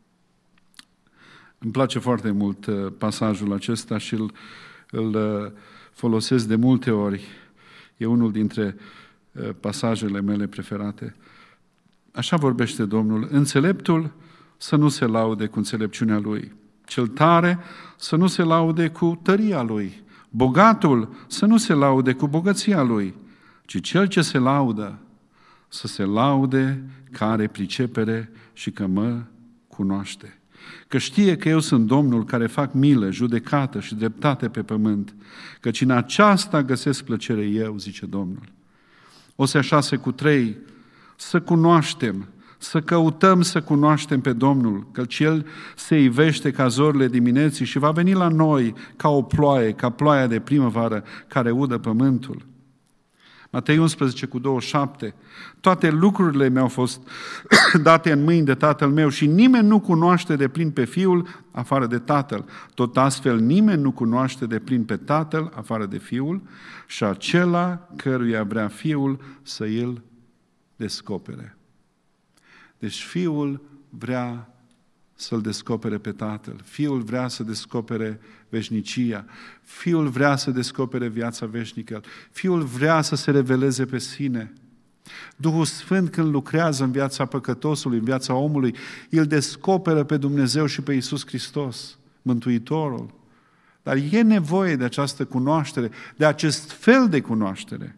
Îmi place foarte mult pasajul acesta și îl, îl folosesc de multe ori. E unul dintre pasajele mele preferate. Așa vorbește Domnul. Înțeleptul să nu se laude cu înțelepciunea lui. Cel tare să nu se laude cu tăria lui. Bogatul să nu se laude cu bogăția lui, ci cel ce se laudă să se laude că are pricepere și că mă cunoaște. Că știe că eu sunt Domnul care fac milă, judecată și dreptate pe pământ, căci în aceasta găsesc plăcere eu, zice Domnul. Osea șase cu trei, să cunoaștem, să căutăm să cunoaștem pe Domnul, căci El se ivește ca zorile dimineții și va veni la noi ca o ploaie, ca ploaia de primăvară care udă pământul. Matei unsprezece cu douăzeci și șapte, toate lucrurile mi-au fost date în mâini de Tatăl meu și nimeni nu cunoaște de plin pe Fiul afară de Tatăl. Tot astfel nimeni nu cunoaște de plin pe Tatăl afară de Fiul și acela căruia vrea Fiul să îl descopere. Deci Fiul vrea să-L descopere pe Tatăl. Fiul vrea să descopere veșnicia. Fiul vrea să descopere viața veșnică. Fiul vrea să se reveleze pe sine. Duhul Sfânt, când lucrează în viața păcătosului, în viața omului, îl descoperă pe Dumnezeu și pe Iisus Hristos, Mântuitorul. Dar e nevoie de această cunoaștere, de acest fel de cunoaștere.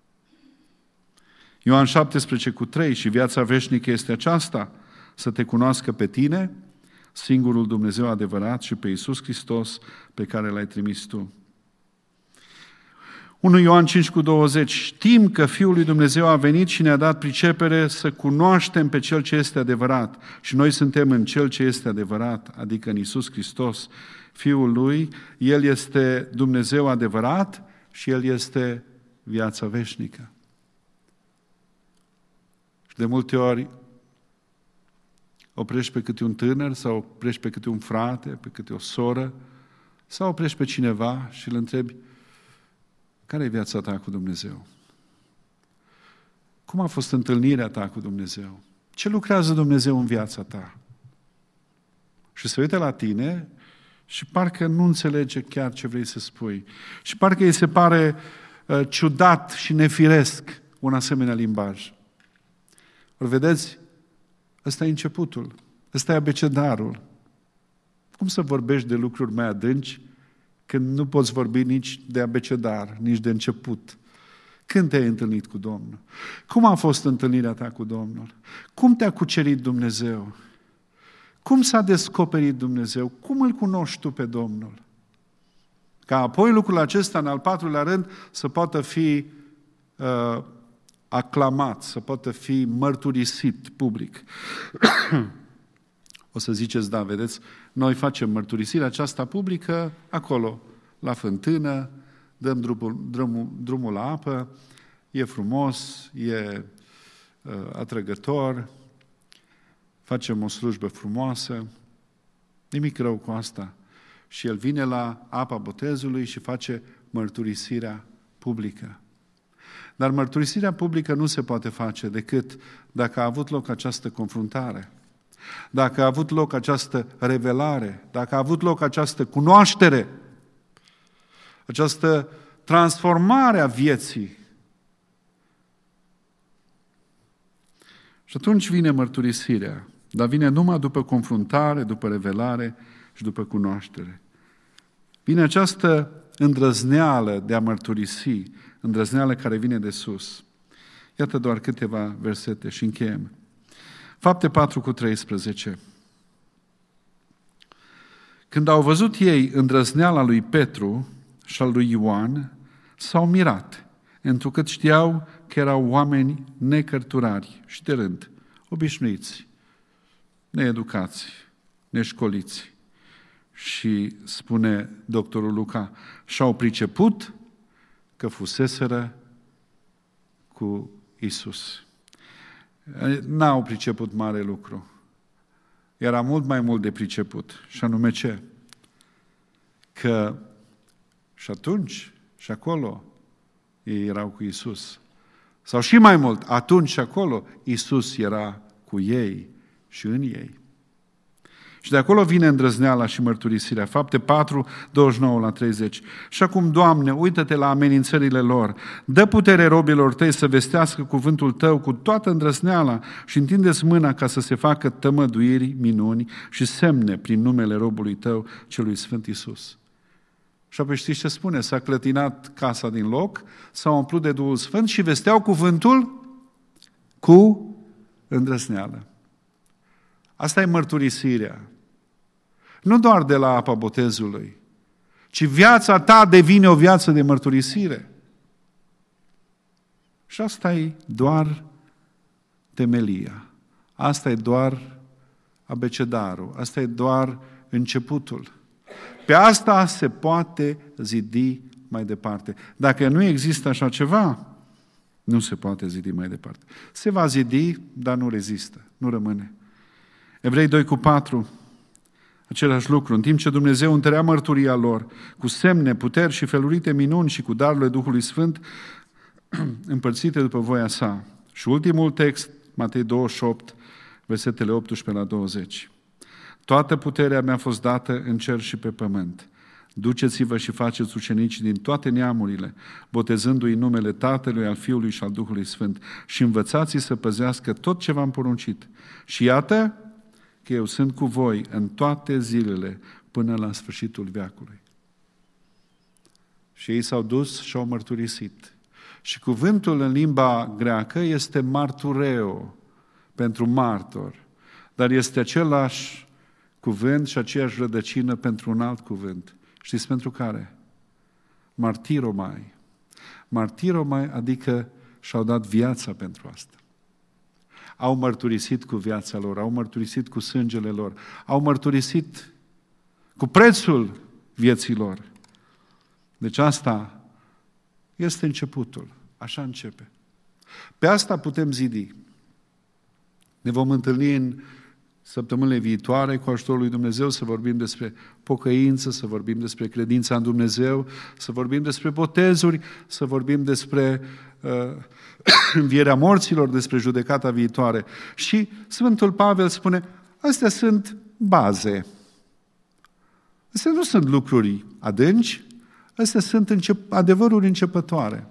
Ioan șaptesprezece cu trei, și viața veșnică este aceasta, să te cunoască pe tine, singurul Dumnezeu adevărat, și pe Iisus Hristos pe care L-ai trimis tu. unu Ioan cinci cu douăzeci, știm că Fiul lui Dumnezeu a venit și ne-a dat pricepere să cunoaștem pe Cel ce este adevărat. Și noi suntem în Cel ce este adevărat, adică în Iisus Hristos, Fiul Lui. El este Dumnezeu adevărat și El este viața veșnică. Și de multe ori oprești pe câte un tânăr sau oprești pe câte un frate, pe câte o soră, sau oprești pe cineva și îl întrebi, care e viața ta cu Dumnezeu? Cum a fost întâlnirea ta cu Dumnezeu? Ce lucrează Dumnezeu în viața ta? Și se uită la tine și parcă nu înțelege chiar ce vrei să spui. Și parcă îi se pare uh, ciudat și nefiresc un asemenea limbaj. Îl vedeți? Ăsta e începutul. Ăsta e abecedarul. Cum să vorbești de lucruri mai adânci când nu poți vorbi nici de abecedar, nici de început? Când te-ai întâlnit cu Domnul? Cum a fost întâlnirea ta cu Domnul? Cum te-a cucerit Dumnezeu? Cum s-a descoperit Dumnezeu? Cum îl cunoști tu pe Domnul? Ca apoi lucrul acesta, în al patrulea rând, să poată fi uh, aclamat, să poată fi mărturisit public. O să ziceți, da, vedeți, noi facem mărturisirea aceasta publică acolo, la fântână, dăm drumul, drumul, drumul la apă, e frumos, e uh, atrăgător, facem o slujbă frumoasă, nimic rău cu asta. Și el vine la apa botezului și face mărturisirea publică. Dar mărturisirea publică nu se poate face decât dacă a avut loc această confruntare, dacă a avut loc această revelare, dacă a avut loc această cunoaștere, această transformare a vieții. Și atunci vine mărturisirea, dar vine numai după confruntare, după revelare și după cunoaștere. Vine această îndrăzneală de a mărturisi, îndrăzneală care vine de sus. Iată doar câteva versete și încheiem. Fapte patru cu treisprezece. Când au văzut ei îndrăzneala lui Petru și al lui Ioan, s-au mirat, întrucât știau că erau oameni necărturari și de rând, obișnuiți, needucați, neșcoliți. Și spune doctorul Luca, și-au priceput că fuseseră cu Iisus. N-au priceput mare lucru. Era mult mai mult de priceput. Și anume ce? Că și atunci și acolo ei erau cu Iisus. Sau și mai mult, atunci și acolo Iisus era cu ei și în ei. Și de acolo vine îndrăzneala și mărturisirea. Fapte patru, douăzeci și nouă la treizeci. Și acum, Doamne, uită-te la amenințările lor. Dă putere robilor tăi să vestească cuvântul tău cu toată îndrăzneala și întinde-ți mâna ca să se facă tămăduiri, minuni și semne prin numele robului tău, celui Sfânt Iisus. Și apoi știți ce spune? S-a clătinat casa din loc, s-a umplut de Duhul Sfânt și vesteau cuvântul cu îndrăzneală. Asta e mărturisirea. Nu doar de la apa botezului, ci viața ta devine o viață de mărturisire. Și asta e doar temelia. Asta e doar abecedarul. Asta e doar începutul. Pe asta se poate zidi mai departe. Dacă nu există așa ceva, nu se poate zidi mai departe. Se va zidi, dar nu rezistă, nu rămâne. Evrei doi cu patru, același lucru. În timp ce Dumnezeu întărea mărturia lor cu semne, puteri și felurite minuni și cu darurile Duhului Sfânt împărțite după voia sa. Și ultimul text, Matei douăzeci și opt, versetele optsprezece la douăzeci. Toată puterea mi-a fost dată în cer și pe pământ. Duceți-vă și faceți ucenici din toate neamurile, botezându-i numele Tatălui, al Fiului și al Duhului Sfânt și învățați-i să păzească tot ce v-am poruncit. Și iată că eu sunt cu voi în toate zilele până la sfârșitul veacului. Și ei s-au dus și au mărturisit. Și cuvântul în limba greacă este martureo, pentru martor, dar este același cuvânt și aceeași rădăcină pentru un alt cuvânt. Știți pentru care? Martiromai. Martiromai, adică și-au dat viața pentru asta. Au mărturisit cu viața lor, au mărturisit cu sângele lor, au mărturisit cu prețul vieții lor. Deci asta este începutul. Așa începe. Pe asta putem zidi. Ne vom întâlni în săptămânile viitoare cu ajutorul lui Dumnezeu să vorbim despre pocăință, să vorbim despre credința în Dumnezeu, să vorbim despre botezuri, să vorbim despre uh, învierea morților, despre judecata viitoare. Și Sfântul Pavel spune, astea sunt baze. Astea nu sunt lucruri adânci, astea sunt încep- adevăruri începătoare.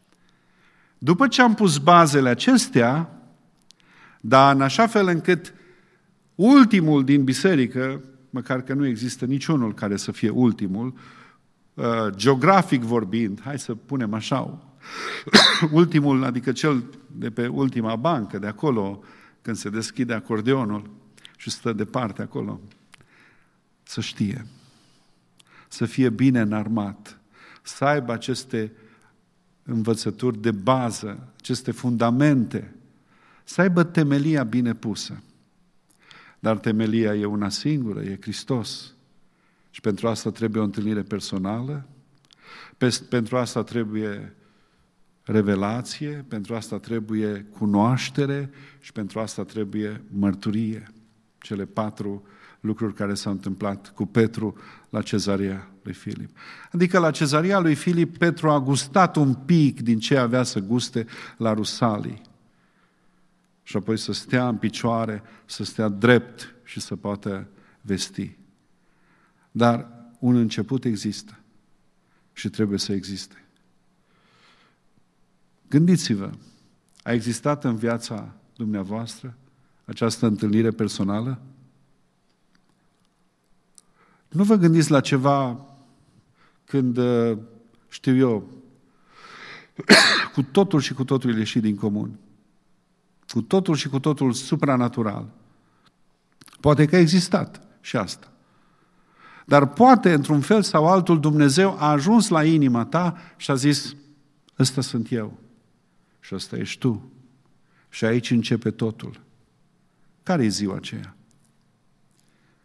După ce am pus bazele acestea, dar în așa fel încât ultimul din biserică, măcar că nu există niciunul care să fie ultimul, uh, geografic vorbind, hai să punem așa, ultimul, adică cel de pe ultima bancă, de acolo, când se deschide acordeonul și stă departe acolo, să știe, să fie bine înarmat, să aibă aceste învățături de bază, aceste fundamente, să aibă temelia bine pusă. Dar temelia e una singură, e Hristos. Și pentru asta trebuie o întâlnire personală, pentru asta trebuie revelație, pentru asta trebuie cunoaștere și pentru asta trebuie mărturie. Cele patru lucruri care s-au întâmplat cu Petru la Cezarea lui Filip. Adică la Cezarea lui Filip, Petru a gustat un pic din ce avea să guste la Rusalii. Și apoi să stea în picioare, să stea drept și să poată vesti. Dar un început există și trebuie să existe. Gândiți-vă, a existat în viața dumneavoastră această întâlnire personală? Nu vă gândiți la ceva când, știu eu, cu totul și cu totul ieșit din comun. Cu totul și cu totul supranatural. Poate că a existat și asta. Dar poate, într-un fel sau altul, Dumnezeu a ajuns la inima ta și a zis, ăsta sunt eu și ăsta ești tu. Și aici începe totul. Care e ziua aceea?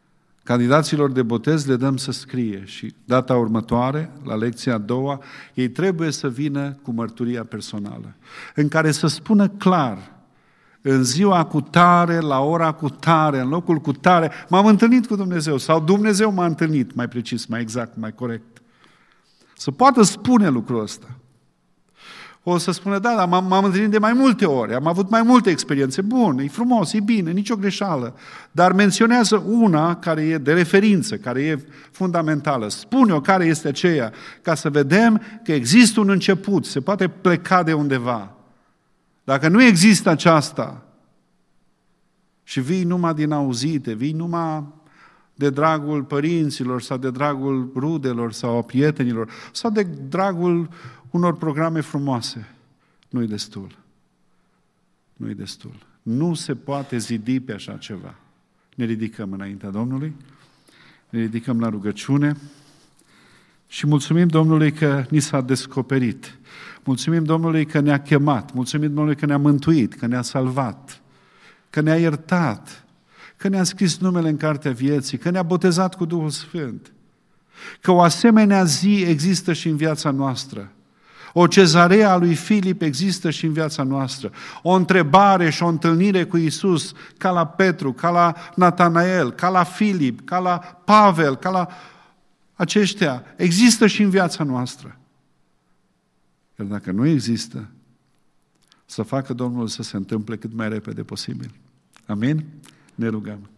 Candidaților de botez le dăm să scrie și data următoare, la lecția a doua, ei trebuie să vină cu mărturia personală, în care să spună clar, în ziua cu tare, la ora cu tare, în locul cu tare, m-am întâlnit cu Dumnezeu sau Dumnezeu m-a întâlnit, mai precis, mai exact, mai corect. Să poată spune lucrul ăsta. O să spună, da, dar m-am, m-am întâlnit de mai multe ori, am avut mai multe experiențe. Bun, e frumos, e bine, nicio greșeală. Dar menționează una care e de referință, care e fundamentală. Spune-o care este aceea, ca să vedem că există un început, se poate pleca de undeva. Dacă nu există aceasta și vii numai din auzite, vii numai de dragul părinților sau de dragul rudelor sau a prietenilor sau de dragul unor programe frumoase, nu-i destul. Nu-i destul. Nu se poate zidi pe așa ceva. Ne ridicăm înaintea Domnului, ne ridicăm la rugăciune și mulțumim Domnului că ni s-a descoperit. Mulțumim Domnului că ne-a chemat, mulțumim Domnului că ne-a mântuit, că ne-a salvat, că ne-a iertat, că ne-a scris numele în cartea vieții, că ne-a botezat cu Duhul Sfânt, că o asemenea zi există și în viața noastră. O cezarea a lui Filip există și în viața noastră. O întrebare și o întâlnire cu Iisus, ca la Petru, ca la Natanael, ca la Filip, ca la Pavel, ca la aceștia, există și în viața noastră. Iar dacă nu există, să facă Domnul să se întâmple cât mai repede posibil. Amin? Ne rugăm.